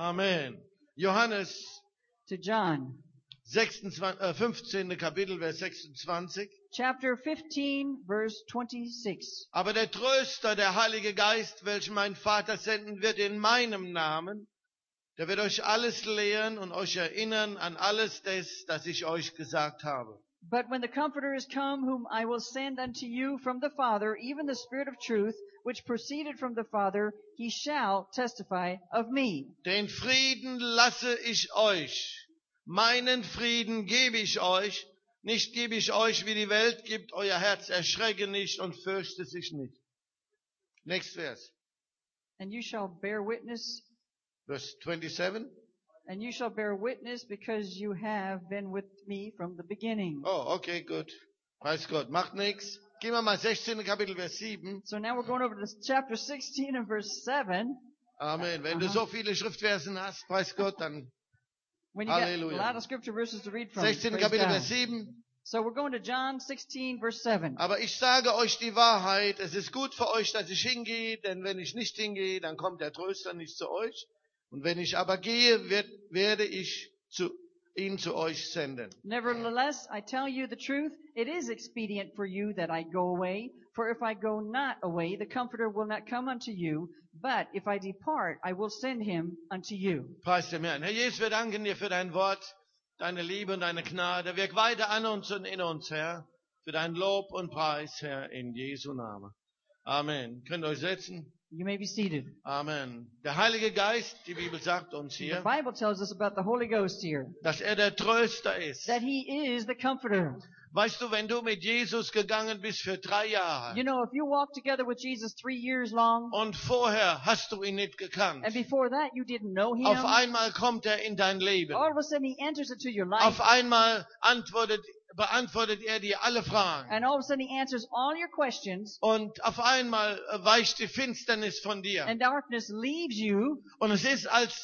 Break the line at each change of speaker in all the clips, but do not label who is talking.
Amen. Johannes
To John,
15. Kapitel, Vers 26.
chapter 15, verse 26.
Aber der Tröster, der Heilige Geist, welchen mein Vater senden wird in meinem Namen, der wird euch alles lehren und euch erinnern an alles das ich euch gesagt habe.
But when the Comforter is come, whom I will send unto you from the Father, even the Spirit of truth, which proceeded from the Father, he shall testify of me.
Den Frieden lasse ich euch, meinen Frieden gebe ich euch, nicht gebe ich euch, wie die Welt gibt, euer Herz erschrecke nicht und fürchte sich nicht. Next verse,
And you shall bear witness,
verse 27.
and you shall bear witness because you have been with me from the beginning.
Oh, okay, gut. Weiß Gott, macht nichts. Gehen wir mal 16. Kapitel, Vers 7.
So now we're going over to chapter 16 and verse 7.
Amen. Wenn du so viele Schriftversen hast, weiß Gott, dann
When you got a
Hallelujah.
lot of scripture verses to read from.
16.
Praise
Kapitel,
God.
Vers 7.
So we're going to John 16, verse 7.
Aber ich sage euch die Wahrheit, es ist gut für euch, dass ich hingehe, denn wenn ich nicht hingehe, dann kommt der Tröster nicht zu euch. Und wenn ich aber gehe, werde ich ihn zu euch senden.
Nevertheless, I tell you the truth, it is expedient for you that I go away. For if I go not away, the Comforter will not come unto you. But if I depart, I will send him unto you.
Preis dem Herrn. Herr Jesus, wir danken dir für dein Wort, deine Liebe und deine Gnade. Wirk weiter an uns und in uns, Herr, für dein Lob und Preis, Herr, in Jesu Namen. Amen. Könnt ihr euch setzen?
You may be seated.
Amen. Der Heilige Geist, die Bibel sagt uns
The
hier,
Bible tells us about the Holy Ghost here,
dass er der Tröster ist.
that he is the Comforter.
Weißt du, wenn du mit Jesus gegangen bist für 3 Jahre
You know, if you walked together with Jesus 3 years long,
und vorher hast du ihn nicht gekannt,
and before that you didn't know him,
auf einmal kommt er in dein Leben.
all of a sudden he enters into your life,
Auf einmal beantwortet er dir alle Fragen.
and all of a sudden he answers all your questions,
Und auf einmal weicht die Finsternis von dir.
and darkness leaves you,
Und es ist, als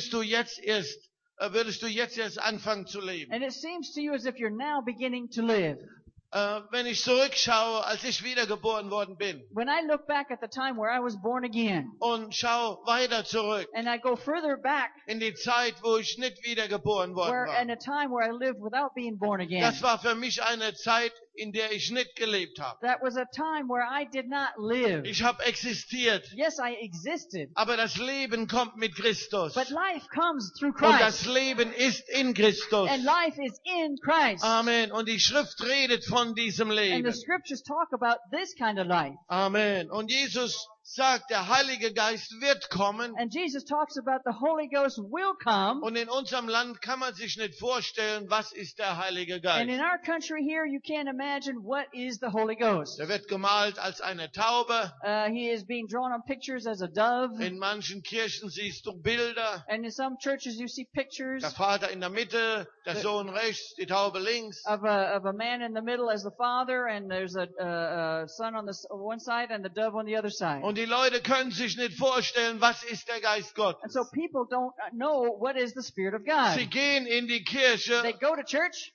würdest du jetzt erst anfangen zu leben.
and it seems to you as if you're now beginning to live.
Wenn ich zurückschaue, als ich wiedergeboren worden bin
When I look back at the time where I was born again,
und schaue weiter zurück
and I go further back,
in die Zeit, wo ich nicht wiedergeboren worden
where in
war.
a time where I lived without being born again,
Das war für mich eine Zeit, in der ich nicht gelebt habe.
that was a time where I did not live.
Ich habe existiert,
Yes, I existed,
aber das Leben kommt mit Christus.
but life comes through
Und das
Christ,
Leben ist in Christus.
and life is in Christ.
Amen. Und die Schrift redet von diesem
And the
Leben.
scriptures talk about this kind of life.
Amen. Und Jesus sagt, der Heilige Geist wird kommen.
And Jesus talks about the Holy Ghost will come.
Und in unserem Land kann man sich nicht vorstellen, was ist der Heilige
And in
Geist.
our country here, you can't imagine what is the Holy Ghost.
Der wird gemalt als eine Taube.
He is being drawn on pictures as a dove.
In manchen Kirchen siehst du Bilder.
And in some churches, you see pictures
Der Vater in der Mitte, der Sohn rechts, die Taube links.
of a man in the middle as the father, and there's a son on the one side and the dove on the other side.
Und die Leute können sich nicht vorstellen, was ist der Geist
And
Gottes.
so people don't know what is the Spirit of God.
Sie gehen in die
They
Kirche
go to church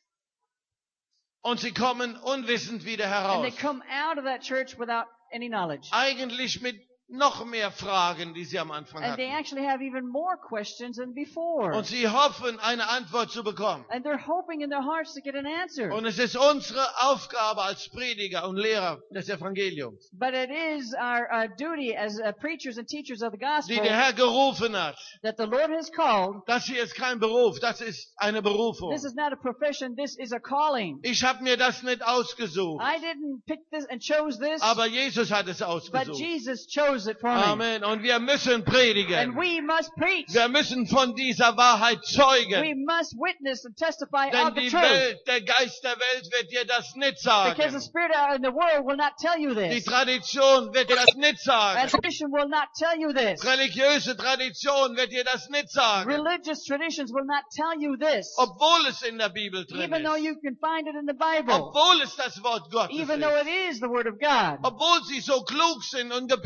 und sie kommen unwissend wieder
and they
heraus.
come out of that church without any knowledge.
Eigentlich mit noch mehr Fragen, die sie am Anfang
And they
hatten.
actually have even more questions than before.
Und sie hoffen, eine Antwort zu bekommen.
And they're hoping in their hearts to get an answer.
Und es ist unsere Aufgabe als Prediger und Lehrer des Evangeliums,
But it is our duty as preachers and teachers of the
die
gospel
der Herr gerufen hat.
that the Lord has called.
Das hier ist kein Beruf, das ist eine Berufung.
This is not a profession, this is a calling.
Ich habe mir das nicht ausgesucht,
I didn't pick this and chose this,
aber Jesus hat es
but
ausgesucht.
Jesus chose it for me.
Amen. Und wir müssen
And
predigen.
we must preach.
Wir müssen von dieser Wahrheit
We
zeugen.
must witness and testify
Denn
of the
die
truth.
Welt, der Geist der Welt wird dir das nicht
Because the
sagen.
Spirit out in the world will not tell you
Die
this.
Tradition wird dir das nicht
And
sagen.
tradition will not tell you this.
Religiöse Tradition wird dir das nicht sagen.
Religious traditions will not tell you this.
Obwohl es in der Bibel drin
Even though
ist.
you can find it in the Bible.
Obwohl es das Wort Gottes
Even though
ist.
it is the Word of God.
Obwohl sie so klug sind und gebildet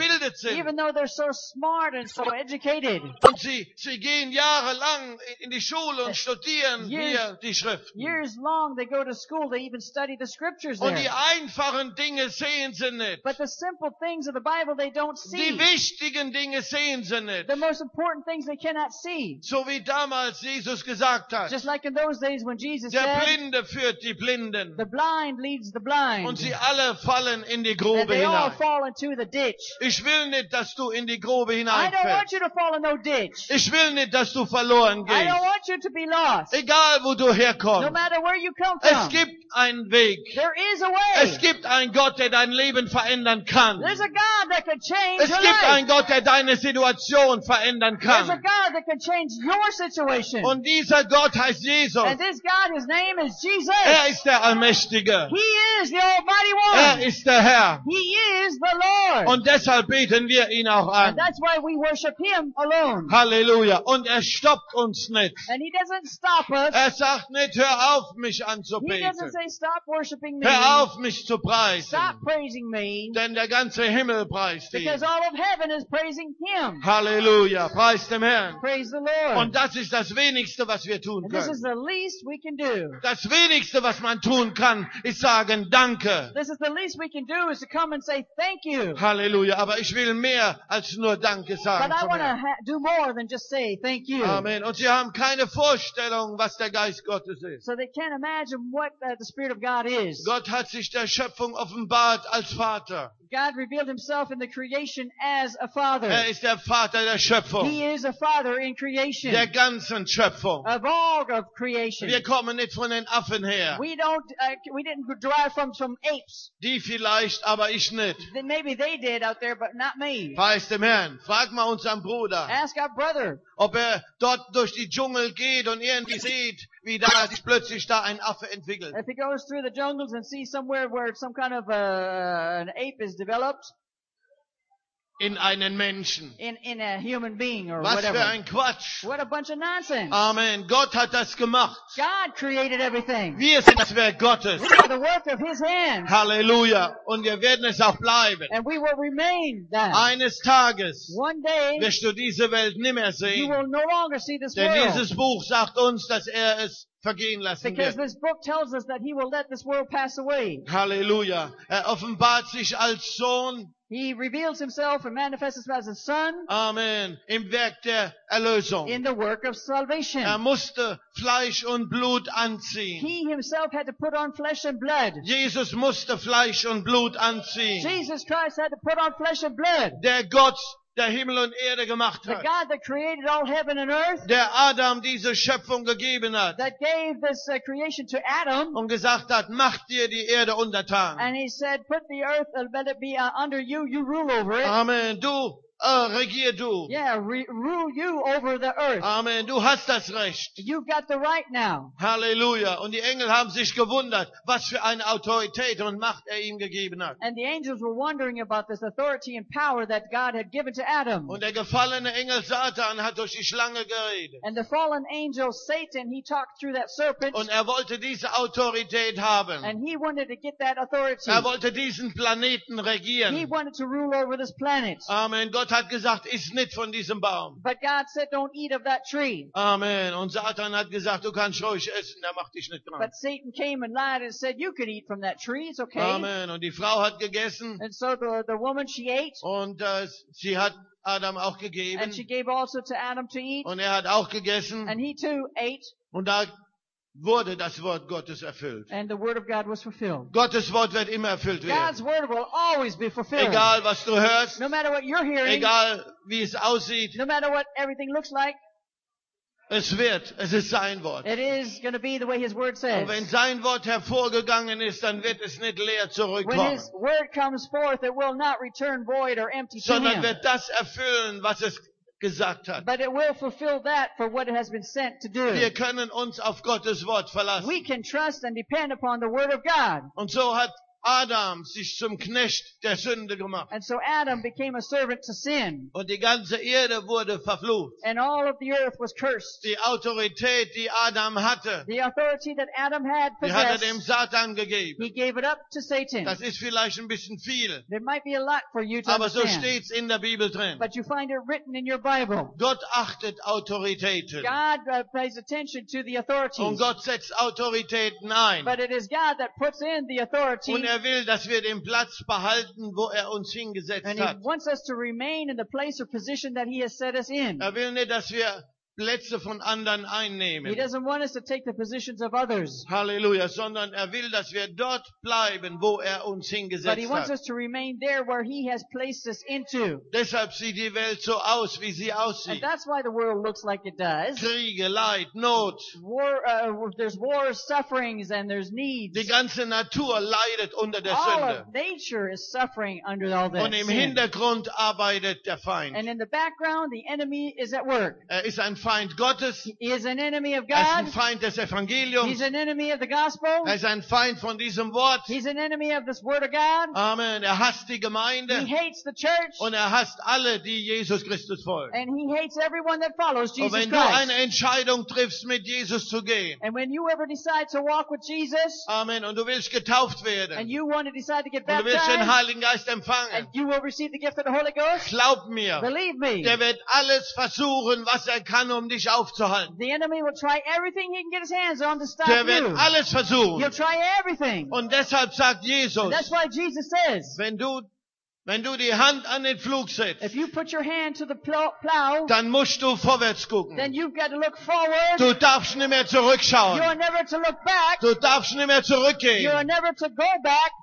sind.
Even though they're so smart and so educated.
Und sie gehen jahrelang in die Schule und studieren hier die Schriften.
Years long they go to school, they even study the scriptures
Und die
there.
einfachen Dinge sehen sie nicht.
But the simple things of the Bible they don't
Die
see.
wichtigen Dinge sehen sie nicht.
The most important things they cannot see.
So wie damals Jesus gesagt hat.
Just like in those days when Jesus
Der
said,
Blinde führt die Blinden.
the blind leads the blind.
Und sie alle fallen in die
And
Grube
they all
hinein.
fall into the ditch.
Ich will nicht, dass du in die Grube
I don't want
hineinfällst.
you to fall in no ditch.
Ich will nicht, dass du verloren
I don't
gehst.
want you to be lost.
Egal, wo du
No
herkommst.
matter where you come
Es
from.
gibt einen Weg.
There is a way.
Es gibt einen Gott, der dein Leben verändern kann.
There's a God that can change
Es
your
gibt
life.
einen Gott, der deine Situation verändern
There's a
kann.
God that can change your situation.
Und dieser Gott heißt Jesus.
And this God, His name is Jesus.
Er ist der Allmächtige.
He is the Almighty
Er
One.
ist der Herr.
He is the Lord.
Und deshalb beten wir ihn auch
And
an.
that's why we worship Him alone.
Halleluja. Und er stoppt uns nicht.
And He doesn't stop us.
Er sagt nicht, hör auf, mich
He
anzubeten.
doesn't say, stop worshiping me.
Hör auf, mich zu preisen.
Stop praising me.
Denn der ganze Himmel preist ihn.
Because all of heaven is praising Him.
Halleluja. Preis dem Herrn.
Praise the Lord.
Und das ist das Wenigste, was wir tun
And this
können.
is the least we can do.
Das Wenigste, was man tun kann, ist sagen, danke.
This is the least we can do is to come and say thank you.
Halleluja. Aber ich will mehr als nur Danke
But
sagen.
I
zum
want to
Herrn.
do more than just say thank you.
Amen. Und sie haben keine Vorstellung, was der Geist Gottes ist.
So they can't imagine what the Spirit of God is.
Gott hat sich der Schöpfung offenbart als Vater.
God revealed Himself in the creation as a Father.
Er ist der Vater der Schöpfung.
He is a Father in creation.
Der ganzen Schöpfung.
Of all of creation.
Wir kommen nicht von den Affen her.
We didn't derive from some apes.
Die vielleicht, aber ich nicht.
Then maybe they did out there, but not me.
Preis dem Herrn. Frag mal unseren Bruder,
Ask our brother.
ob er dort durch die Dschungel geht und irgendwie sieht, wie da sich plötzlich da ein Affe entwickelt.
If he goes through the jungles and sees somewhere where some kind of an ape is developed
In einen Menschen.
in a human being or
Was
whatever.
für ein Quatsch.
What a bunch of nonsense.
Amen. Gott hat das gemacht.
God created everything.
Wir sind das Werk Gottes.
We are the work of His hands.
Halleluja. Und wir werden es auch bleiben.
And we will remain that.
Eines Tages
One day,
wirst du diese Welt nimmer
you
sehen.
will no longer see this
Denn
world.
dieses Buch sagt uns, dass er es vergehen lassen
Because
wird.
this book tells us that He will let this world pass away.
Halleluja. Er offenbart sich als Sohn.
He reveals Himself and manifests Himself as a Son
Amen. Im Werk der Erlösung.
in the work of salvation.
Er musste Fleisch und Blut anziehen.
He Himself had to put on flesh and blood.
Jesus musste Fleisch und Blut anziehen.
Jesus Christ had to put on flesh and blood.
Der Gott, der Himmel und Erde gemacht
The
hat.
God that created all heaven and earth,
Der Adam diese Schöpfung gegeben hat.
that gave this creation to Adam,
Und gesagt hat, mach dir die Erde untertan.
and He said, put the earth, let it be under you, you rule over it.
Amen. Du, regier du.
Yeah, rule you over the earth.
Amen. Du hast das Recht.
You've got the right now.
Halleluja. Und die Engel haben sich gewundert, was für eine Autorität und Macht er ihm gegeben hat.
And the angels were wondering about this authority and power that God had given to Adam.
Und der gefallene Engel Satan hat durch die Schlange geredet.
And the fallen angel Satan, he talked through that serpent,
Und er wollte diese Autorität haben.
and he wanted to get that authority.
Er wollte diesen Planeten
He
regieren.
wanted to rule over this planet.
Amen. Gott hat gesagt, iss nicht von diesem Baum.
But God said, don't eat of that tree.
Amen. Und Satan hat gesagt, du kannst ruhig essen, der macht dich nicht dran.
But Satan came and lied and said, you can eat from that tree, it's okay.
Amen. Und die Frau hat gegessen
And so the woman, she ate,
und sie hat Adam auch gegeben.
and she gave also to Adam to eat,
Und er hat auch gegessen.
and he too ate,
Und da wurde das Wort Gottes erfüllt.
and the word of God was fulfilled.
Gottes Wort wird immer erfüllt
God's
werden.
word will always be fulfilled.
Egal was du hörst,
No matter what you're hearing,
egal wie es aussieht,
no matter what everything looks like,
es ist sein Wort.
it is going to be the way His word says.
Und wenn sein Wort hervorgegangen ist, dann wird es nicht leer
When
zurückkommen,
His word comes forth, it will not return void or empty to
sondern
Him,
wird das erfüllen, was es gesagt hat.
but it will fulfill that for what it has been sent to do.
Wir können uns auf Gottes Wort verlassen.
We can trust and depend upon the word of God.
Und so hat Adam sich zum Knecht der Sünde gemacht.
And so Adam became a servant to sin.
Und die ganze Erde wurde verflucht.
And all of the earth was cursed.
Die Autorität, die Adam hatte,
The authority that Adam had
die hat er dem
possessed,
Satan gegeben.
he gave it up to Satan.
Das ist vielleicht ein bisschen viel,
There might be a lot for you to
aber so
understand.
steht's in der Bibel drin.
But you find it written in your Bible.
Gott achtet Autoritäten.
God pays attention to the
Und
authorities.
Gott setzt Autoritäten ein.
But it is God that puts in the authority.
Und er will, dass wir den Platz behalten, wo er uns hingesetzt
And He
hat.
wants us to remain in the place or position that He has set us in.
Er will nicht, dass wir Plätze von anderen
He
einnehmen.
doesn't want us to take the positions of others.
Halleluja, sondern er will, dass wir dort bleiben, wo er uns
But He
hingesetzt
wants
hat.
us to remain there where He has placed us into.
Deshalb sieht die Welt so aus, wie sie
And
aussieht.
that's why the world looks like it does.
Kriege, Leid, Not.
There's wars, sufferings, and there's needs.
Die ganze Natur leidet unter der
All
Sünde.
of nature is suffering under all that
Und im
sin.
Hintergrund arbeitet der Feind.
And in the background, the enemy is at work.
Er ist ein Feind Gottes.
He is an enemy of
Er ist ein
God.
Feind des Evangeliums.
He's an enemy of the gospel.
Er ist ein Feind von diesem Wort.
He's an enemy of this word of God.
Amen. Er hasst die
He
Gemeinde
hates the church.
und er hasst alle, die Jesus Christus folgen.
And he hates everyone that follows
Und
Jesus
wenn du
Christ.
eine Entscheidung triffst, mit Jesus zu gehen,
And when you ever decide to walk with Jesus,
Amen, und du willst getauft
and
werden,
you want to decide to get
und du willst den
baptized,
Heiligen Geist
and
empfangen,
you will receive the gift of the Holy Ghost,
glaub mir,
believe me,
der wird alles versuchen, was er kann, um dich aufzuhalten.
the enemy will try everything he can get his hands on to stop
Der wird
you.
alles versuchen.
He'll try everything.
Und deshalb sagt Jesus,
That's why Jesus says,
wenn du die Hand an den Flug setzt,
if you put your hand to the plow,
dann musst du vorwärts
then
gucken.
you've got to look forward.
Du darfst nicht mehr
You are
zurückschauen.
never to look back.
Du darfst nicht mehr
You are
zurückgehen.
never to go back.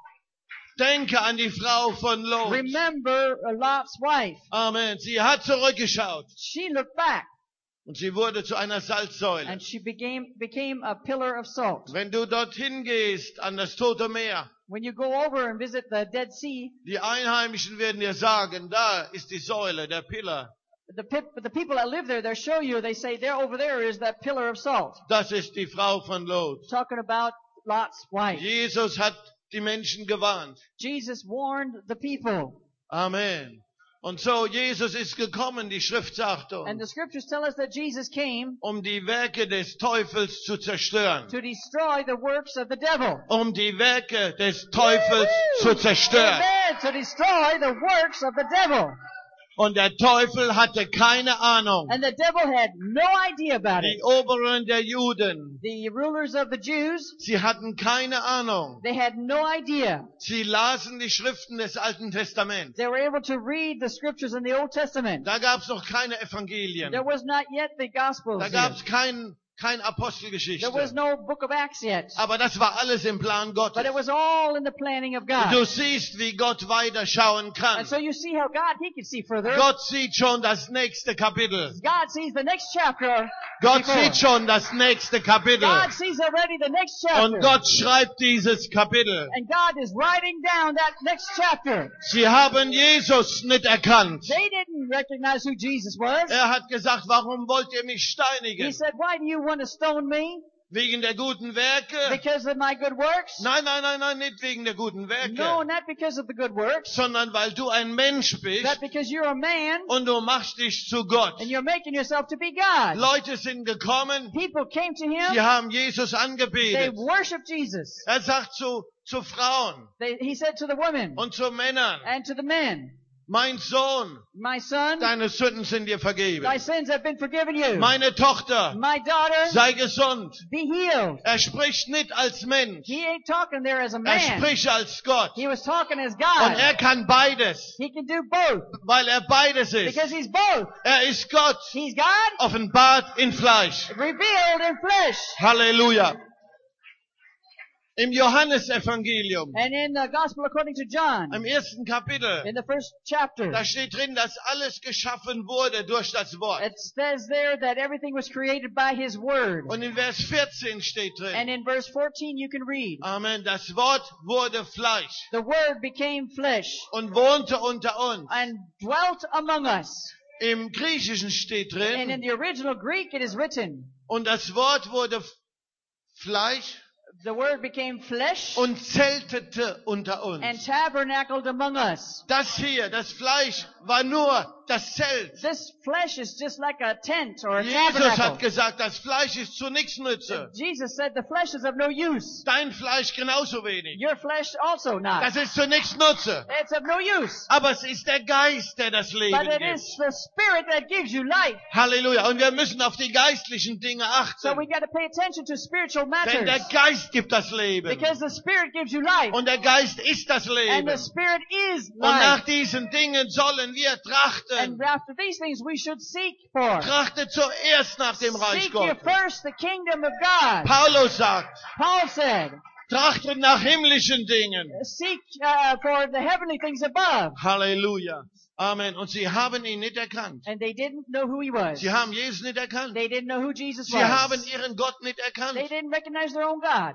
Denke an die Frau von Lot.
Remember Lot's wife.
Amen. Sie hat zurückgeschaut
She looked back
und sie wurde zu einer Salzsäule.
and she became a pillar of salt.
Wenn du dorthin gehst, an das Tote Meer,
When you go over and visit the Dead Sea,
die Einheimischen werden dir sagen, da ist die Säule, der Pillar.
the people that live there, they show you, they say, there over there is that pillar of salt.
Das ist die Frau von Lot.
Talking about Lot's wife.
Jesus hat die Menschen gewarnt.
Jesus warned the people.
Amen. Und so, Jesus ist gekommen, die Schrift sagt
And
uns,
the scriptures tell us that Jesus came
um die Werke des Teufels zu zerstören.
to destroy the works of the devil.
Um die Werke des Teufels zu zerstören.
Amen. To destroy the works of the devil.
Und der Teufel hatte keine Ahnung.
And the devil had no idea about
Die
it.
Oberen der Juden,
The rulers of the Jews,
sie hatten keine Ahnung.
they had no idea.
Sie lasen die Schriften des Alten Testaments.
They were able to read the scriptures in the Old Testament.
Da gab's noch keine Evangelien.
There was not yet the Gospels
Da
yet.
gab's kein
There was
Apostelgeschichte.
no book of Acts yet.
Aber das war alles im Plan
But
Gottes.
it was all in the planning of
Du
God.
siehst, wie Gott weiterschauen kann.
And so you see how God, He can see further.
Gott sieht schon das nächste Kapitel.
God sees the next chapter.
Gott
before.
sieht schon das nächste Kapitel.
God sees already the next chapter.
Und Gott schreibt dieses Kapitel.
And God is writing down that next chapter.
Sie haben Jesus nicht erkannt.
They didn't recognize who Jesus was.
Er hat gesagt, warum wollt ihr mich
He
steinigen?
said, why do you want to stone me?
Wegen der guten Werke?
Because of my good works?
Nein, nicht wegen der guten
No,
Werke,
not because of the good works.
sondern weil du ein Mensch bist
But because you're a man
und du machst dich zu Gott.
and you're making yourself to be God.
Leute sind gekommen,
People came to
die
Him.
haben Jesus
They
angebetet.
worshiped Jesus.
Er sagt zu Frauen
He said to the women
und zu Männern,
and to the men,
mein Sohn,
my son,
deine Sünden sind dir vergeben.
thy sins have been forgiven you.
Meine Tochter,
My daughter,
sei gesund.
be healed.
Er spricht nicht als Mensch,
He ain't talking there as a
er
man.
spricht als Gott.
He was talking as
Und
God.
er kann beides,
He can do both
weil er beides ist.
because He's both.
Er ist Gott,
He's God
offenbart in Fleisch.
revealed in flesh.
Halleluja. Im Johannesevangelium,
And in the Gospel according to John,
im ersten Kapitel,
in the first chapter,
da steht drin, dass alles geschaffen wurde durch das Wort.
it says there that everything was created by His Word.
Und in Vers 14 steht drin,
And in verse 14 you can read,
Amen, das Wort wurde Fleisch
the Word became flesh
und wohnte unter uns.
and dwelt among us.
Im Griechischen steht
And in
drin,
the original Greek it is written,
und das Wort wurde Fleisch
the Word became flesh
und zeltete unter
and
uns.
tabernacled among us.
Das hier, das Fleisch, war nur das Zelt.
This flesh is just like a tent or a
Jesus hat
tabernacle.
gesagt, das Fleisch ist zu nichts nütze.
Jesus said the flesh is of no use.
Dein Fleisch genauso wenig.
Your flesh also not.
Das ist zu nichts nütze.
It's of no use.
Aber es ist der Geist, der das Leben
But it
gibt.
is the Spirit that gives you life.
Halleluja. Und wir müssen auf die geistlichen Dinge
So we
achten.
got to pay attention to spiritual
Denn der
matters.
Geist gibt das Leben.
Because the Spirit gives you life.
Und der Geist ist das
And
Leben.
the Spirit is
Und nach
life.
diesen Dingen sollen wir trachten.
And after these things we should seek for.
Trachtet zuerst nach dem Reich
Seek ye
Gottes.
first the kingdom of God.
Paulus sagt,
Paul said,
trachtet nach himmlischen Dingen.
seek for the heavenly things above.
Halleluja. Amen. Und sie haben ihn nicht erkannt.
And they didn't know who he was.
Sie haben Jesus nicht erkannt.
They didn't know who Jesus
Sie haben
was.
ihren Gott nicht erkannt.
They didn't recognize their own God.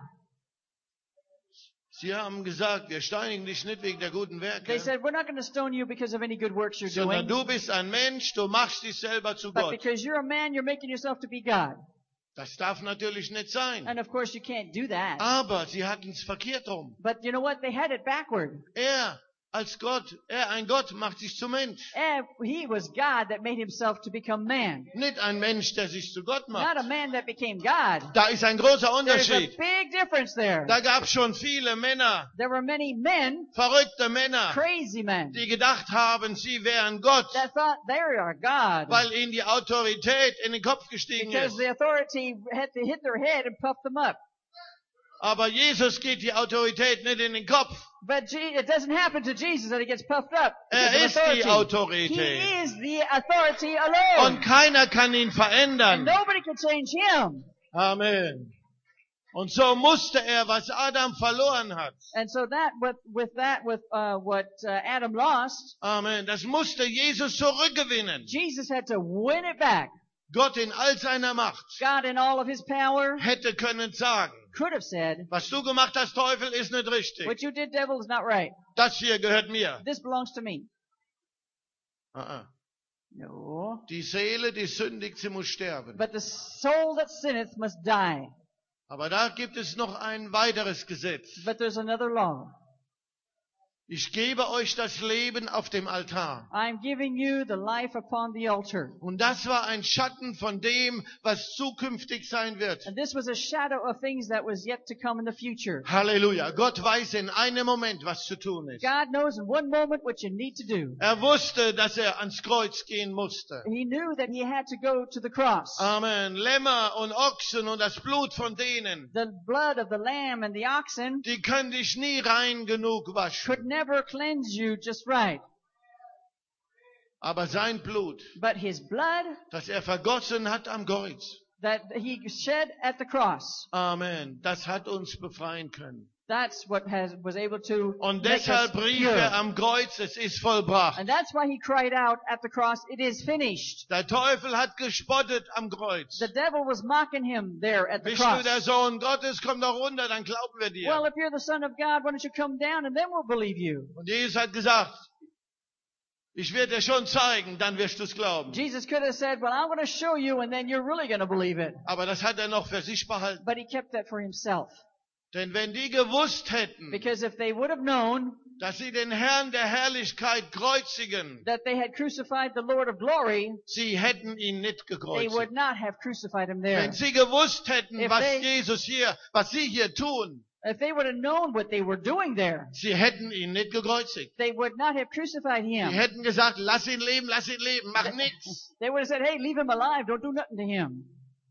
Sie haben gesagt, wir steinigen dich nicht wegen der guten
They
Werke,
said, we're not going to stone you because of any good works you're
sondern
doing,
du bist ein Mensch, du machst dich selber zu
but
Gott.
because you're a man, you're making yourself to be God.
Das darf natürlich nicht sein.
And of course you can't do that.
Aber sie hatten es verkehrt rum.
But you know what? They had it backward.
Er als Gott, ein Gott macht sich zu Mensch.
And he was God that made himself to become man.
Nicht ein Mensch, der sich zu Gott
Not
macht.
a man that became God.
Da ist ein großer
There's a
Unterschied.
big difference there.
Da gab es schon viele Männer,
There were many men,
verrückte Männer,
crazy men,
die gedacht haben, sie wären Gott,
that thought they are God.
weil ihnen die Autorität in den Kopf gestiegen
Because
ist.
the authority had to hit their head and puff them up.
Aber Jesus geht die Autorität nicht in den Kopf.
But it doesn't happen to Jesus that he gets puffed up. because
Er
of
ist die
authority.
Autorität.
He is the authority alone.
Und keiner kann ihn
And
verändern.
nobody can change him.
Amen. Und so musste er, was Adam verloren hat.
And so that with what Adam lost,
Amen. Das musste Jesus zurückgewinnen.
Jesus had to win it back.
Gott in all seiner Macht
God in all of his power
hätte können sagen,
could have said,
was du gemacht hast, Teufel, ist nicht richtig.
what you did, devil, is not right.
Das hier gehört mir.
This belongs to me. No.
Die Seele, die sündigt, sie muss sterben.
But the soul that sinneth must die.
Aber da gibt es noch ein weiteres Gesetz.
But there's another law.
Ich gebe euch das Leben auf dem Altar.
I'm giving you the life upon the altar.
Und das war ein Schatten von dem, was zukünftig sein wird.
And this was a shadow of things that was yet to come in the future.
Halleluja. Gott weiß in einem Moment, was zu tun ist.
God knows in one moment what you need to do.
Er wusste, dass er ans Kreuz gehen musste.
He knew that he had to go to the cross.
Amen. Lämmer und Ochsen und das Blut von denen,
The blood of the lamb and the oxen
die können dich nie rein genug waschen.
could never cleanse you just right.
Aber sein Blut,
But his blood
das er vergossen hat am Kreuz,
that he shed at the cross,
Amen, das hat uns befreien können.
that's what was able to
Und
make us
deshalb rief er
pure.
am Kreuz, es ist vollbracht.
And that's why he cried out at the cross, it is finished.
Der Teufel hat gespottet am Kreuz.
The devil was mocking him there at the
Bist du der
cross.
Sohn Gottes, komm doch runter, dann glauben wir dir.
Well, if you're the son of God, why don't you come down and then we'll believe you.
Und Jesus hat gesagt, ich werde dir schon zeigen, dann wirst du es glauben.
Jesus could have said, well, I'm going to show you and then you're really going to believe it.
Aber das hat er noch für sich behalten.
But he kept that for himself.
Denn wenn die gewusst hätten,
Because if they would have known
dass sie den Herrn der Herrlichkeit kreuzigen,
that they had crucified the Lord of glory,
sie hätten ihn nicht
they
gekreuzigt.
would not have crucified him there.
Wenn sie gewusst hätten,
If
was
they-
Jesus hier, was sie hier tun,
If they would have known what they were doing there,
sie hätten ihn nicht gekreuzigt.
they would not have crucified
Sie
him.
hätten gesagt, lass ihn leben, mach nichts.
They would have said, hey, leave him alive, don't do nothing to him.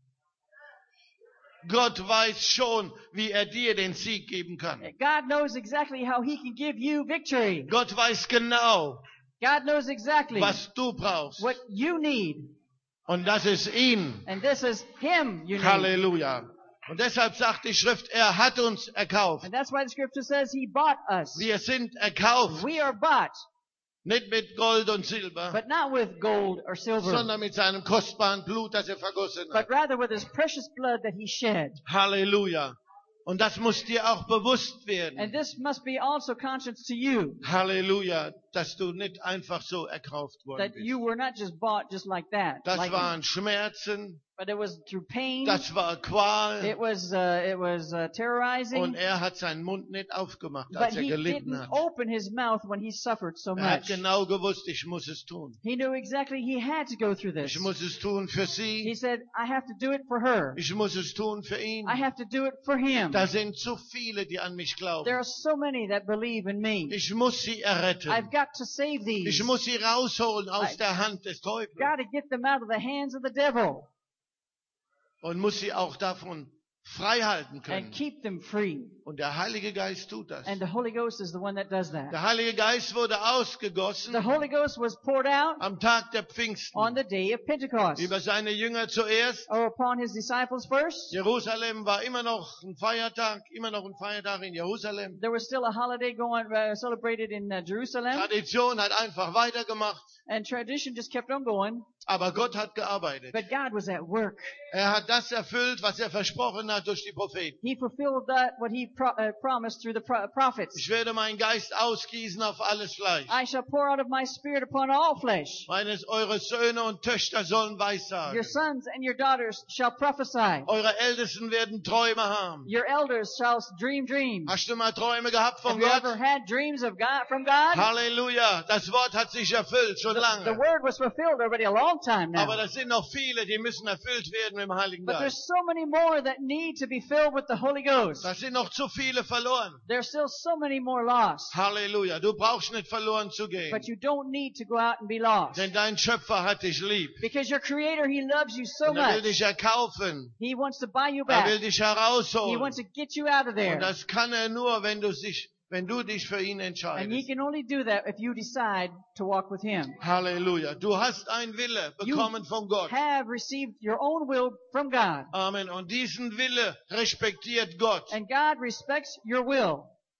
Gott weiß schon, wie er dir den Sieg geben kann.
God knows exactly how he can give you victory.
Gott weiß genau,
God knows exactly
was du brauchst.
what you need.
Und das ist ihn.
And this is him you need.
Halleluja. Und deshalb sagt die Schrift, er hat uns erkauft.
And that's why the scripture says he bought us.
Wir sind erkauft.
We are bought,
Nicht mit Gold und Silber,
but not with gold or silver,
sondern mit seinem kostbaren Blut, das er vergossen
but
hat.
rather with his precious blood that he shed.
Halleluja. Und das muss dir auch bewusst werden.
And this must be also conscious to you,
Halleluja, dass du nicht einfach so erkauft worden
that
bist.
you were not just bought just like that.
Das
Like,
waren Schmerzen,
but it was through pain.
Das war Qual.
It was terrorizing.
Und er hat seinen Mund nicht aufgemacht,
But
als er
he
gelitten
didn't
hat.
open his mouth when he suffered so
Er hat
much.
genau gewusst, ich muss es tun.
He knew exactly he had to go through this.
Ich muss es tun für
He
sie.
said, I have to do it for her.
Ich muss es tun für ihn.
I have to do it for him.
Da sind zu viele, die an mich
There
glauben.
are so many that believe in me.
Ich muss sie erretten.
I've got to save these.
Ich muss sie rausholen aus der Hand des Teufels.
Got to get them out of the hands of the devil
Und muss sie auch davon frei halten
and
können.
keep them free.
Und der Heilige Geist tut das.
And the Holy Ghost is the one that does that.
Der Heilige Geist wurde ausgegossen
The Holy Ghost was poured out
am Tag der
on
Pfingsten.
the day of Pentecost.
Über seine Jünger zuerst.
Or upon his disciples first.
Jerusalem war immer noch ein Feiertag in Jerusalem.
There was still a holiday celebrated in Jerusalem.
Tradition hat einfach weitergemacht.
And tradition just kept on going.
Aber Gott hat gearbeitet.
But God was at work.
Er hat das erfüllt, was er versprochen hat durch die Propheten.
He fulfilled what he promised through the prophets.
Ich werde meinen Geist ausgießen auf alles Fleisch.
I shall pour out of my spirit upon all flesh.
Eure Söhne und Töchter sollen weissagen.
Your sons and your daughters shall prophesy.
Eure Ältesten werden Träume haben.
Your elders shall dream dreams.
Hast du mal Träume gehabt
Have
von
you
Gott?
ever had dreams of God from God?
Halleluja. Das Wort hat sich erfüllt, schon
The
lange.
word was fulfilled already a long time now.
Aber das sind noch viele, die müssen erfüllt werden mit dem Heiligen
But
Geist.
there's so many more that need to be filled with the Holy Ghost.
Da sind noch zu viele verloren.
There's still so many more lost.
Halleluja. Du brauchst nicht verloren zu gehen.
But you don't need to go out and be lost.
Denn dein Schöpfer hat dich lieb.
Because your Creator, He loves you so
Und er will
much.
dich erkaufen.
He wants to buy you
Er will
back.
dich
He
herausholen.
wants to get you out of
Und
there.
das kann er nur, wenn du dich für ihn
And He
entscheidest.
can only do that if you decide to walk with Him.
Halleluja. Du hast einen Wille bekommen von Gott.
Have received your own will from God.
Amen. Und diesen Wille respektiert Gott.
And God respects your will.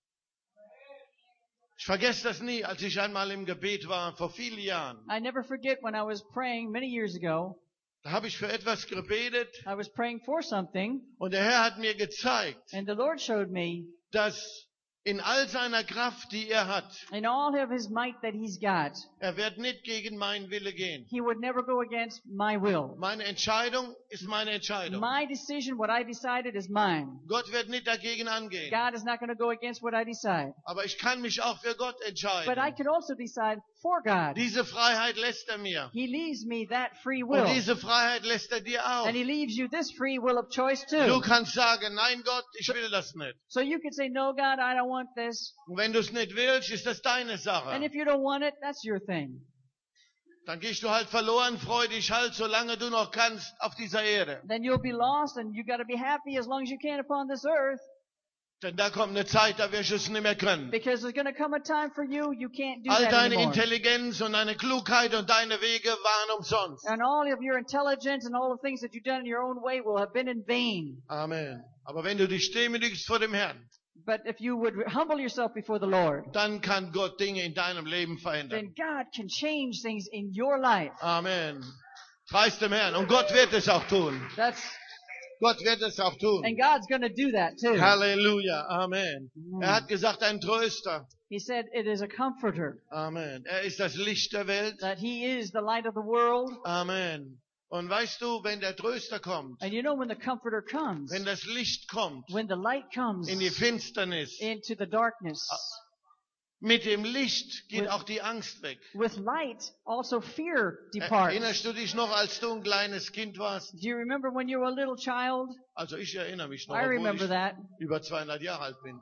Ich vergesse das nie, als ich einmal im Gebet war, vor vielen Jahren.
I never forget when I was praying many years ago.
Da habe ich für etwas gebetet
I was praying for something,
und der Herr hat mir gezeigt,
and the Lord showed me
dass in all seiner Kraft, die er hat,
in all of His might that He's got,
er wird nicht gegen meinen Wille gehen.
He would never go against my will.
Meine Entscheidung ist meine Entscheidung.
My decision, what I decided, is mine.
Gott wird nicht dagegen angehen.
God is not going to go against what I decide.
Aber ich kann mich auch für Gott
But I
entscheiden.
can also decide for God.
Diese Freiheit lässt er mir.
He leaves me that free
Und
will.
diese Freiheit lässt er dir auch.
And He leaves you this free will of choice
Du
too.
kannst sagen, nein Gott, ich will das nicht.
So you can say, no, God, I don't want this.
Und wenn du es nicht willst, ist das deine
And
Sache.
if you don't want it, that's your thing.
Dann gehst du halt verloren, freu dich halt, solange du noch kannst, auf dieser Erde.
Then you'll be lost and you got to be happy as long as you can upon this earth.
Denn da kommt eine Zeit, da wirst du es nicht mehr können.
Because there's going to come a time for you can't do
All
that
deine
anymore.
Intelligenz und deine Klugheit und deine Wege waren umsonst.
And all of your intelligence and all the things that you've done in your own way will have been in vain.
Amen. Aber wenn du dich demütigst vor dem Herrn,
But if you would humble yourself before the Lord,
dann kann Gott Dinge in deinem Leben verändern.
then God can change things in your life.
Amen. Preis dem Herrn. Und Gott wird es auch tun. Gott wird es auch tun.
And God's going to do that too.
Halleluja. Amen. Er hat gesagt, ein Tröster.
He said it is a comforter,
Amen. Er ist das Licht der Welt.
that He is the light of the world.
Amen. Und weißt du, wenn der Tröster kommt,
And you know when the comforter comes,
wenn das Licht kommt
when the light comes
in die Finsternis,
into the darkness,
mit dem Licht geht auch die Angst weg.
with light also fear departs.
Erinnerst du dich noch, als du ein kleines Kind warst?
Do you remember when you were a little child?
Also ich erinnere mich noch,
I
obwohl
remember
ich
that.
über 200 Jahre alt bin.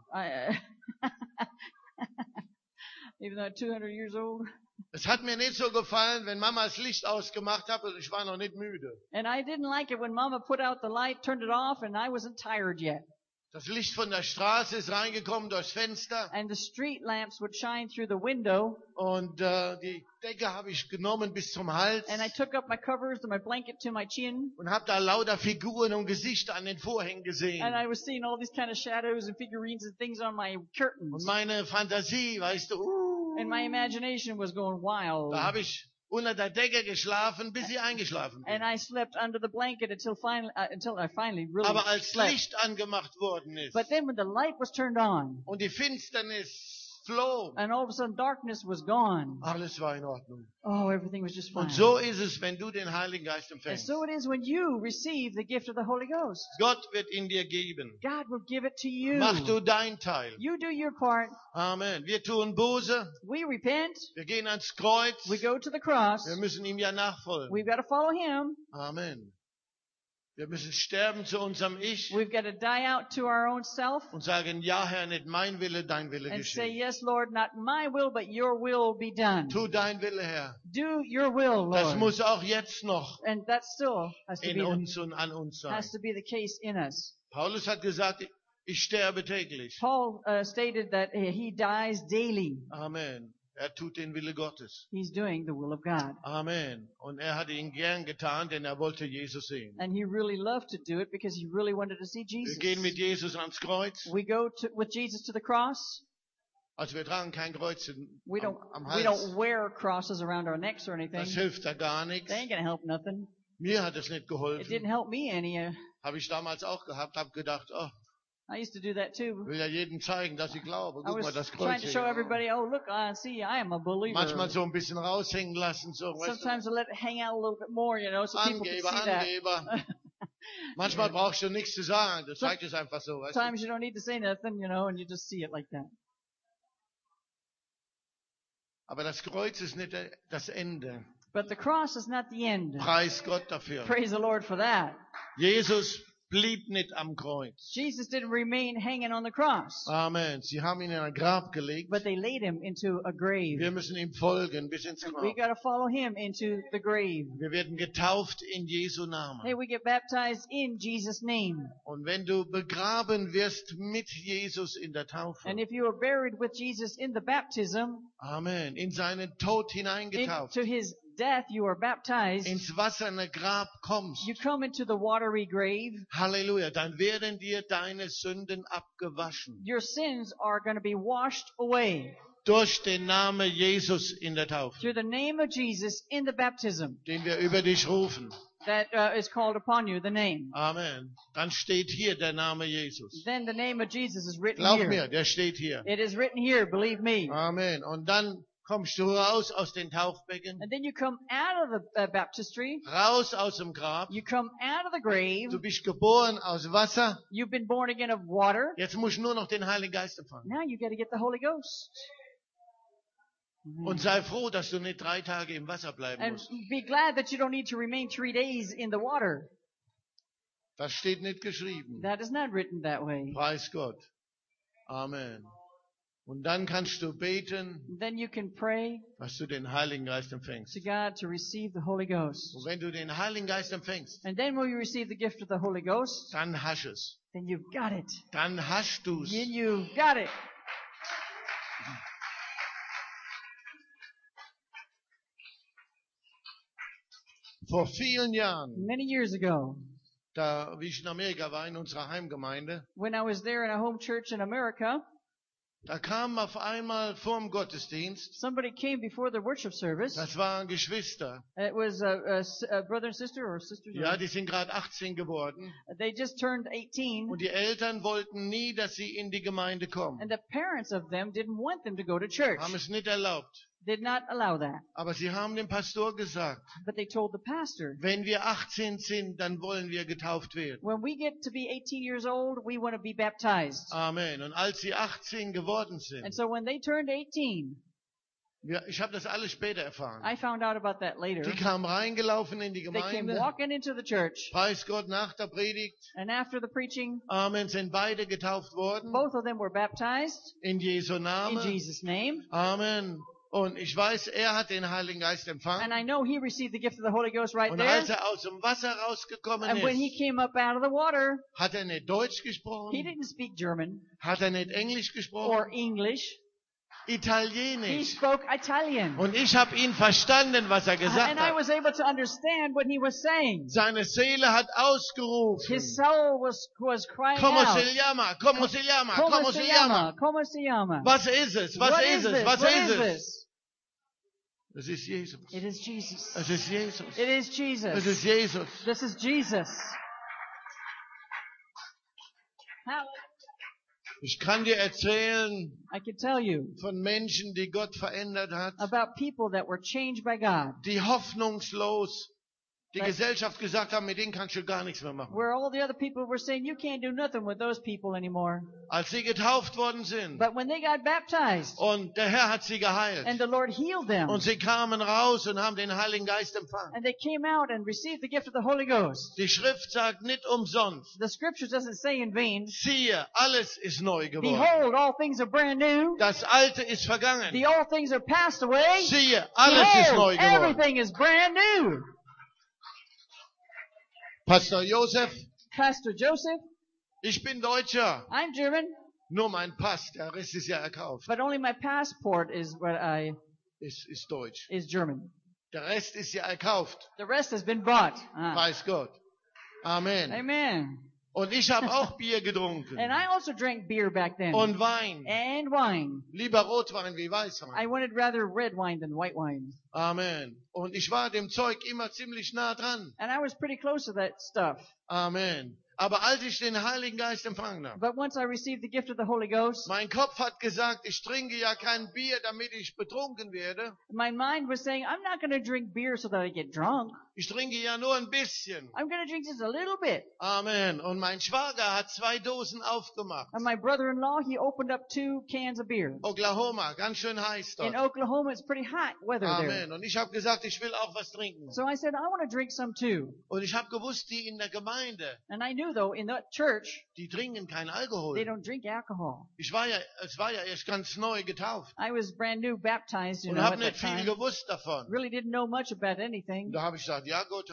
Even though I'm 200 years old.
Es hat mir nicht so gefallen, wenn Mama das Licht ausgemacht hat und ich war noch nicht müde.
And I didn't like it when Mama put out the light, turned it off, and I wasn't tired yet.
Das Licht von der Straße ist reingekommen durchs Fenster
And the street lamps would shine through the window.
und die Decke habe ich genommen bis zum Hals
And I took up my covers and my blanket to my chin.
und habe da lauter Figuren und Gesichter an den Vorhängen gesehen.
And I was seeing all these kind of shadows and figurines and things on my curtains.
Und meine Fantasie, weißt du,
And my imagination was going wild.
da habe ich unter der Decke geschlafen, bis ich eingeschlafen bin.
And I slept under the blanket until I finally really
Aber als
slept.
Licht angemacht worden ist
But then when the light was turned on
und die Finsternis floh.
And all of a sudden darkness was gone.
Alles war in Ordnung.
Oh, everything was just fine.
Und so ist es, wenn du den Heiligen Geist
And
empfängst.
so it is when you receive the gift of the Holy Ghost.
Gott wird in dir geben.
God will give it to you.
Mach du dein Teil.
You do your part.
Amen. Wir tun Buße.
We repent.
Wir gehen ans Kreuz.
We go to the cross.
Wir müssen ihm ja nachfolgen.
We've got to follow Him.
Amen. Wir müssen sterben zu unserem Ich
We've got to die out to our own self
und sagen, ja Herr, nicht mein Wille, dein Wille
and say,
geschehe.
yes, Lord, not my will, but your will be done.
Tu dein Wille, Herr.
Do your will,
Das
Lord.
muss auch jetzt noch
And that still has to
in
be
uns und an uns sein.
has to be the case in us.
Paulus hat gesagt, ich sterbe täglich.
Paul stated that he dies daily.
Amen. Er tut den Wille Gottes.
He's doing the will of God.
Amen. Und er hat ihn gern getan, denn er wollte Jesus sehen.
And he really loved to do it because he really wanted to see
Wir
Jesus.
gehen mit Jesus ans Kreuz.
We go with Jesus to the cross.
Also wir tragen kein Kreuz
We don't
am
we
Hals.
don't wear crosses around our necks or anything.
Das hilft da gar nichts.
They ain't gonna help nothing.
Mir hat es nicht
It
geholfen.
didn't help me any.
Habe ich damals auch gehabt, habe gedacht, oh,
I used to do that too.
will ja jedem zeigen, dass ich glaube.
I
Guck mal,
was
das
trying
Kreuz
to show
hier.
everybody, oh look, see, I am a believer.
Manchmal so ein bisschen raushängen lassen, so, weißt
Sometimes I let it hang out a little bit more, you know, so
du,
people can
Angeber,
see that.
Angeber. Manchmal brauchst du nichts zu sagen, du zeigst es einfach so, weißt du.
Sometimes you don't need to say nothing, you know, and you just see it like that.
Aber das Kreuz ist nicht das Ende.
But the cross is not the end.
Preis Gott dafür.
Praise the Lord for that.
Jesus blieb nicht am Kreuz.
Jesus didn't remain hanging on the cross,
Amen. Sie haben ihn in ein Grab gelegt.
but they laid him into a grave.
Wir müssen ihm folgen bis ins
We
Grab.
got to follow him into the grave.
Wir werden getauft in Jesu
Hey,
Namen.
we get baptized in Jesus' name.
Und wenn du begraben wirst mit Jesus in der Taufe,
And if you are buried with Jesus in the baptism,
Amen, in seinen Tod hineingetauft,
into his death you are baptized,
ins wasserne Grab kommst,
you come into the watery grave.
Halleluja, dann werden dir deine Sünden abgewaschen.
Your sins are going to be washed away
Durch den Namen Jesus in der Taufe,
through the name of Jesus in the baptism
den wir über dich rufen.
that is called upon you, the name.
Amen. Dann steht hier der Name Jesus.
Then the name of Jesus is written
Glaub
here.
mir, der steht hier.
It is written here, believe me.
Amen. Und dann kommst du raus aus den Taufbecken,
And then you come out of the baptistry.
raus aus dem Grab.
You come out of the grave.
Du bist geboren aus Wasser.
You've been born again of water.
Jetzt musst du nur noch den Heiligen Geist empfangen.
Now you got to get the Holy Ghost.
Und sei froh, dass du nicht 3 Tage im Wasser bleiben
And
musst.
be glad that you don't need to remain 3 days in the water.
Das steht nicht geschrieben.
That is not written that way.
Preis Gott. Amen. Und dann kannst du beten,
Then you can pray
dass du den Heiligen Geist empfängst.
to God to receive the Holy Ghost.
Und wenn du den Heiligen Geist empfängst,
And then when you receive the gift of the Holy Ghost,
dann hast es.
then you've got it.
Dann hast du's.
Then you've got it.
Vor vielen Jahren,
Many years ago,
da wie ich in Amerika war, in unserer Heimgemeinde,
when I was there in a home church in America,
da kamen auf einmal vorm Gottesdienst,
somebody came before the worship service.
das waren Geschwister.
It was a brother and sister or sisters.
Ja, die sind gerade 18 geworden.
They just turned 18.
Und die Eltern wollten nie, dass sie in die Gemeinde kommen.
And the parents of them didn't want them to go to church.
Haben es nicht erlaubt.
Did not allow that.
Aber sie haben dem Pastor gesagt,
But they told the pastor,
wenn wir 18 sind, dann wollen wir getauft werden.
when we get to be 18 years old, we want to be baptized.
Amen. Und als sie 18 geworden
And
sind,
so when they turned 18,
ich habe das alles später erfahren.
I found out about that later.
Die kamen reingelaufen in die
They came
Gemeinde.
walking into the church.
Preis Gott, nach der Predigt.
And after the preaching,
Amen. Sind beide getauft worden.
both of them were baptized
In Jesu
in
Namen.
Jesus' name.
Amen. Und ich weiß, er hat den Heiligen Geist
And
empfangen.
I know he received the gift of the Holy Ghost right
Und
there.
als er aus dem Wasser rausgekommen
And when he
ist,
came up out of the water,
hat er nicht Deutsch
he
gesprochen,
didn't speak German
hat er nicht Englisch gesprochen,
or English. He
Italienisch.
spoke Italian.
Und ich habe ihn verstanden, was er gesagt
And I
hat.
was able to understand what he was saying.
Seine Seele hat ausgerufen.
His soul was crying
Como
out.
se llama? Como se llama? Como se llama?
Como se llama?
Was ist es? Was
What
ist es?
this?
Was
What
ist
is
es?
this?
Es ist Jesus.
It is Jesus.
Es ist Jesus.
It is
Es
Jesus.
ist Jesus.
This is Jesus. Hallelujah.
Ich kann dir erzählen
I can tell you
von Menschen, die Gott verändert hat,
about people that were changed by God,
die hoffnungslos die
Right.
Gesellschaft gesagt haben, mit denen kannst du gar nichts mehr machen.
where all the other people were saying, you can't do nothing with those people anymore.
Als sie getauft worden sind
But when they got baptized
und der Herr hat sie
and
geheilt
the Lord healed them,
und sie kamen raus und haben den Heiligen Geist empfangen.
and they came out and received the gift of the Holy Ghost,
Die Schrift sagt nicht umsonst,
the scripture doesn't say in vain,
siehe, alles ist neu geworden.
behold, all things are brand new,
Das Alte ist vergangen.
the old things are passed away,
Siehe, alles ist neu
behold,
geworden.
everything is brand new.
Pastor Josef,
Pastor Joseph,
ich bin Deutscher.
I'm German,
Nur mein Pass, der Rest ist ja erkauft.
but only my passport is
Ist Deutsch.
is German.
Der Rest ist ja erkauft.
The rest has been bought.
Preis Gott. Amen.
Amen.
Und ich habe auch Bier getrunken.
And I also drank beer back then.
Und Wein.
And wine.
Lieber Rotwein wie Weißwein.
I wanted rather red wine than white wine.
Amen. Und ich war dem Zeug immer ziemlich nah dran.
And I was pretty close to that stuff.
Amen. Aber als ich den Heiligen Geist empfangen habe,
But once I received the gift of the Holy Ghost,
mein Kopf hat gesagt, ich trinke ja kein Bier, damit ich betrunken werde.
my mind was saying, I'm not going to drink beer so that I get drunk.
Ich trinke ja nur ein bisschen.
I'm going to drink just a little bit.
Amen. Und mein Schwager hat 2 Dosen aufgemacht.
And my brother-in-law, he opened up 2 cans of beer.
Oklahoma, ganz schön heiß
In
dort.
Oklahoma, it's pretty hot weather there.
Amen. Und ich habe gesagt, ich will auch was trinken.
So I said, I want to drink some too.
Und ich habe gewusst, die in der Gemeinde,
And I knew though, in that church,
die trinken keinen
they
Alkohol.
don't drink alcohol.
Es war ja erst ganz neu getauft.
I was brand new baptized,
Und
at
habe
that
nicht viel
time.
gewusst davon.
Really didn't know much about anything.
Und da habe ich gesagt, ja Gott,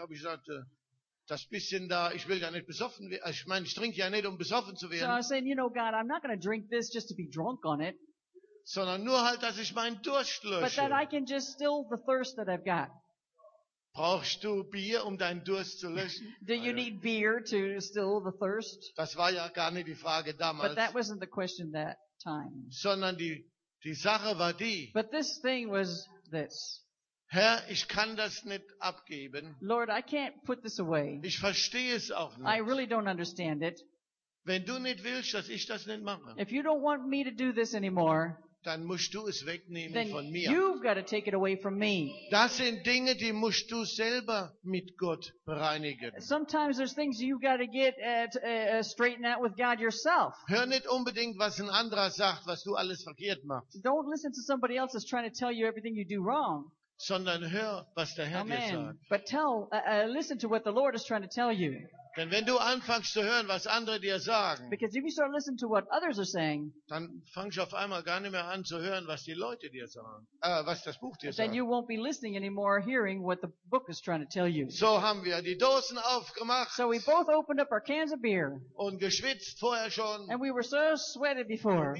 das bisschen da, ich will ja nicht besoffen werden. Ich meine, ich trinke ja nicht, um besoffen zu
So I
werden,
was saying, you know, God, I'm not going to drink this just to be drunk on it,
sondern nur halt, dass ich meinen Durst
but that I
lösche.
can just still the thirst that I've got.
Brauchst du Bier, um deinen Durst zu löschen?
Do you need beer to still the thirst?
Das war ja gar nicht die Frage damals,
But that wasn't the question that time.
sondern die Sache war die,
But this thing was this.
Herr, ich kann das nicht abgeben.
Lord, I can't put this away.
Ich verstehe es auch
I
nicht.
really don't understand it.
Wenn du nicht willst, dass ich das nicht mache,
If you don't want me to do this anymore,
dann musst du es wegnehmen
then
von mir.
you've got to take it away from me.
Das sind Dinge, die musst du selber mit Gott bereinigen.
Sometimes there's things you've got to get straightened out with God yourself.
Hör nicht unbedingt, was ein anderer sagt, was du alles verkehrt machst,
Don't listen to somebody else that's trying to tell you everything you do wrong.
sondern hör, was der Herr dir
Amen.
sagt.
But listen to what the Lord is trying to tell you.
Denn wenn du anfängst zu hören, was andere dir sagen,
Because if you start listening to what others are saying,
dann fangst du auf einmal gar nicht mehr an zu hören, was die Leute dir sagen, was das Buch dir
then you
sagt.
won't be listening anymore or hearing what the book is trying to tell you.
So haben wir die Dosen aufgemacht
So we both opened up our cans of beer,
und geschwitzt vorher schon.
and we were so sweated before.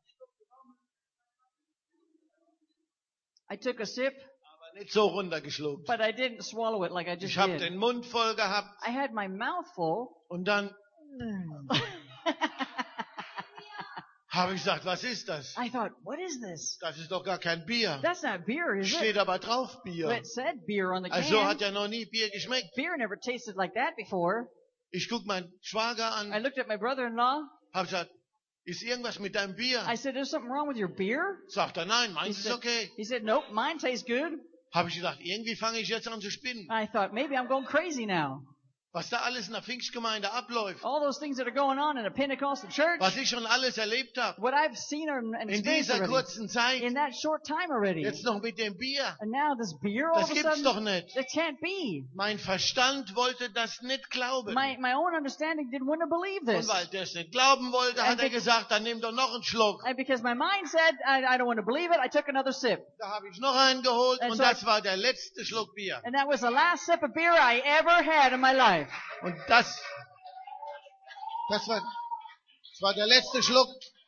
I took a sip,
Aber nicht so runtergeschluckt.
but I didn't swallow it like I just
Ich habe
did.
den Mund voll gehabt
I had my mouth full.
und dann habe ich gesagt, was ist das?
I thought, what is this?
Das ist doch gar kein Bier.
That's not beer, is
Steht
it?
aber drauf
But
Bier.
it said beer on the
Also
can.
hat ja noch nie Bier geschmeckt.
Beer never tasted like that before.
Ich guck meinen Schwager
I
an,
looked at my brother-in-law.
habe gesagt, ist irgendwas mit deinem Bier?
I said, there's something wrong with your beer?
Sagt er, nein, meins ist okay.
He said, nope, mine tastes good.
Habe ich gedacht, irgendwie fange ich jetzt an zu spinnen.
I thought, maybe I'm going crazy now.
Was da alles in der Pfingstgemeinde abläuft.
All those things that are going on in a Pentecostal church,
Was ich schon alles erlebt habe.
what I've seen and
In
experienced
dieser
already,
kurzen Zeit.
in that short time already.
Jetzt noch mit dem Bier.
And now this beer all
Das
of a
gibt's doch
sudden,
nicht.
it can't be.
Mein Verstand wollte das nicht glauben.
My own understanding didn't want to believe
Und
this.
weil der es nicht glauben wollte, hat er gesagt, dann nimm doch noch einen Schluck.
And because my mind said, I don't want to believe it, I took another sip.
Da habe ich noch einen geholt
And
und
so
das war der letzte Schluck Bier.
And that was the last sip of beer I ever had in my life.
Und das war der letzte Schluck.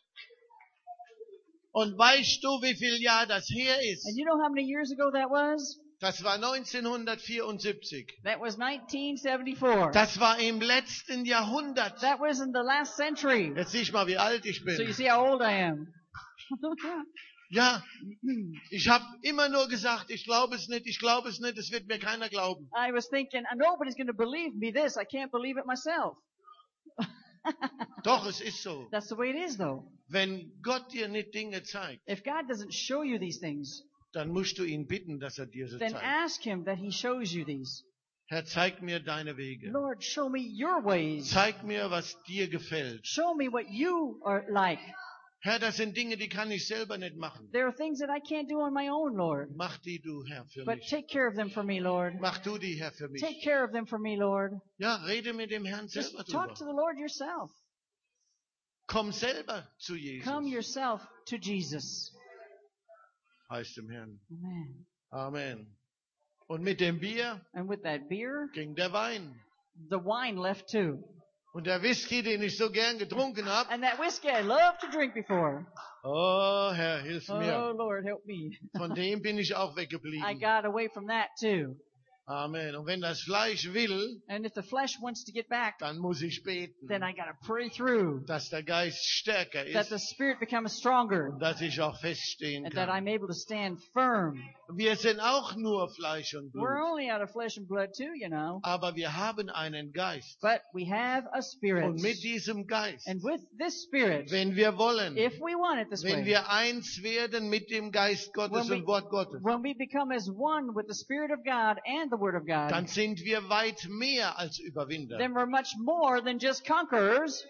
Und weißt du, wie viel Jahr das her ist?
And you know how many years ago that was?
Das war 1974.
That was 1974.
Das war im letzten Jahrhundert.
That was in the last century.
Jetzt sieh ich mal, wie alt ich
So you
bin.
see how old I am.
Ja, ich habe immer nur gesagt, ich glaube es nicht, es wird mir keiner glauben.
I was thinking, nobody's going to believe me this. I can't believe it myself.
Doch, es ist so.
That's the way it is, though.
Wenn Gott dir nicht Dinge zeigt,
If God doesn't show you these things,
dann musst du ihn bitten, dass er dir sie
then
zeigt.
ask Him that He shows you these.
Herr, zeig mir deine Wege.
Lord, show me your ways.
Zeig mir, was dir gefällt.
Show me what you are like.
Herr, das sind Dinge, die kann ich selber nicht machen.
There are things that I can't do on my own, Lord.
Mach die du, Herr, für
But
mich.
take care of them for me, Lord.
Mach du die, Herr, für mich.
Take care of them for me, Lord.
Ja, rede mit dem Herrn
Just
selber
talk
drüber.
to the Lord yourself.
Komm selber zu Jesus.
Come yourself to Jesus.
Heißt dem Herrn.
Amen.
Amen. Und mit dem Bier
And with that beer,
ging der Wein.
the wine left too.
Und der Whisky, den ich so gern getrunken habe.
And that whiskey I loved to drink before.
Oh, Herr, hilf
Oh,
mir.
Lord, help me.
Von dem bin ich auch
I
weggeblieben.
got away from that too.
Amen. Und wenn das Fleisch will,
And if the flesh wants to get back,
dann muss ich beten,
then I got to pray through
dass der Geist stärker
that the
ist
Spirit becomes stronger
und dass ich auch feststehen
and that
kann.
I'm able to stand firm.
Wir sind auch nur Fleisch und
We're
Blut,
only out of flesh and blood too, you know.
aber wir haben einen Geist.
But we have a spirit.
Und mit diesem Geist,
And with this spirit,
wenn wir wollen,
if we want it this
wenn
way,
wir eins werden mit dem Geist Gottes
When we-
und Wort Gottes,
when we become as one with the Spirit of God and the Word of God,
dann sind wir weit mehr als Überwinder.
then we're much more than just conquerors.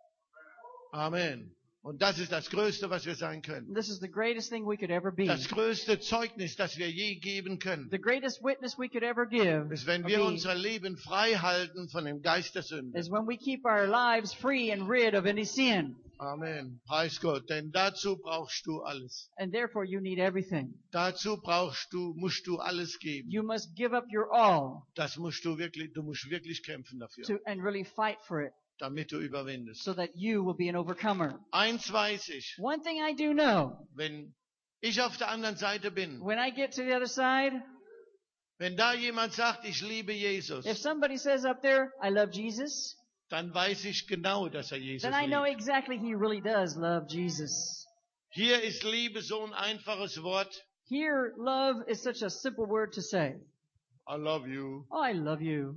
Amen. Und das ist das Größte, was wir sein können.
This is the greatest thing we could ever be.
Das größte Zeugnis, das wir je geben können,
The greatest witness we could ever give
ist, wenn
or
wir
be
unser Leben frei halten von dem Geist der Sünde.
is when we keep our lives free and rid of any sin.
Amen. Preis Gott. Denn dazu brauchst du alles.
And therefore you need everything.
Dazu musst du alles geben.
You must give up your all
Du musst wirklich kämpfen dafür,
and really fight for it
damit du überwindest.
so that you will be an overcomer.
Eins weiß ich,
One thing I do know,
wenn ich auf der anderen Seite bin,
when I get to the other side,
wenn da jemand sagt, ich liebe
if
Jesus,
somebody says up there, I love Jesus,
dann weiß ich genau, dass er Jesus
then I know
liebt.
exactly he really does love Jesus.
Hier ist Liebe so ein einfaches Wort.
Here, love is such a simple word to say.
I love you.
Oh, I love you.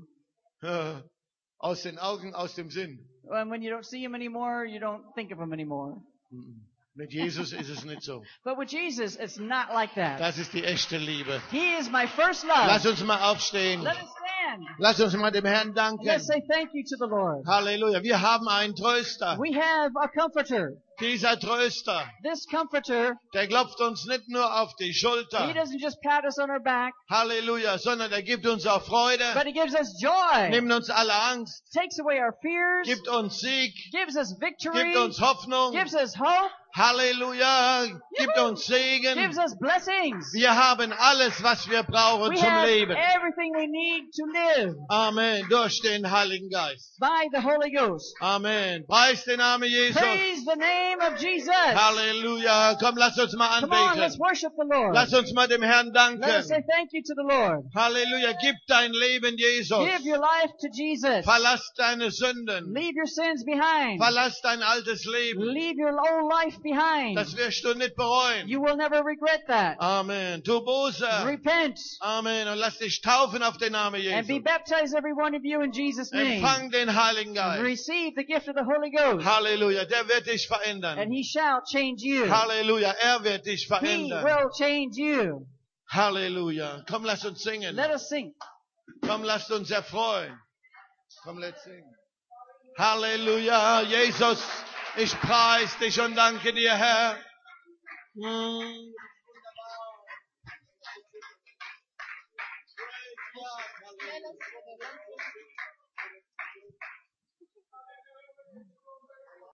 Aus den Augen, aus dem Sinn.
And when you don't see him anymore, you don't think of him anymore.
Mit Jesus ist es nicht so.
But with Jesus, it's not like that.
Das ist die echte Liebe.
He is my first love.
Lass uns mal aufstehen.
Let us stand.
Lass uns mal dem Herrn
And
danken.
let's say thank you to the Lord.
Halleluja. Wir haben einen Tröster.
We have a comforter.
Dieser Tröster,
This comforter,
der klopft uns nicht nur auf die
he
Schulter.
doesn't just pat us on our back,
Halleluja. Sondern er gibt uns auch Freude.
but he gives us joy.
Nimmt uns alle Angst.
Takes away our fears.
Gibt uns Sieg.
Gives us victory.
Gibt uns Hoffnung.
Gives us hope.
Halleluja. Gibt
Juhu.
uns Segen.
Gives us blessings.
Wir haben alles, was wir brauchen
We
zum
have
Leben.
everything we need to live
Amen. Durch den Heiligen Geist.
by the Holy Ghost.
Amen. Preis den Namen Jesus.
Praise the name of Jesus.
Halleluja. Komm, lass uns mal
Come on, let's
anbeten.
worship the Lord.
Lass uns mal dem Herrn
Let us say
danken.
thank you to the Lord.
Halleluja. Gib dein Leben Jesus.
Give your life to Jesus.
Verlass deine Sünden.
Leave your sins behind.
Verlass dein altes Leben.
Leave your old life behind.
Das wirst du nicht bereuen.
You will never regret that.
Amen. Tu Buße.
Repent
Amen. Und lass dich taufen auf den Namen
and be
Jesus.
baptized, every one of you, in Jesus' name.
Empfang den Heiligen
And
Geist.
receive the gift of the Holy Ghost.
Halleluja. Der wird dich
And
verändern.
he shall change you.
Halleluja. Er wird dich
He
verändern.
will change you.
Halleluja. Komm, lass uns singen.
Let us sing.
Komm, lasst uns erfreuen. Komm, let's sing. Halleluja. Jesus, ich preis dich und danke dir, Herr.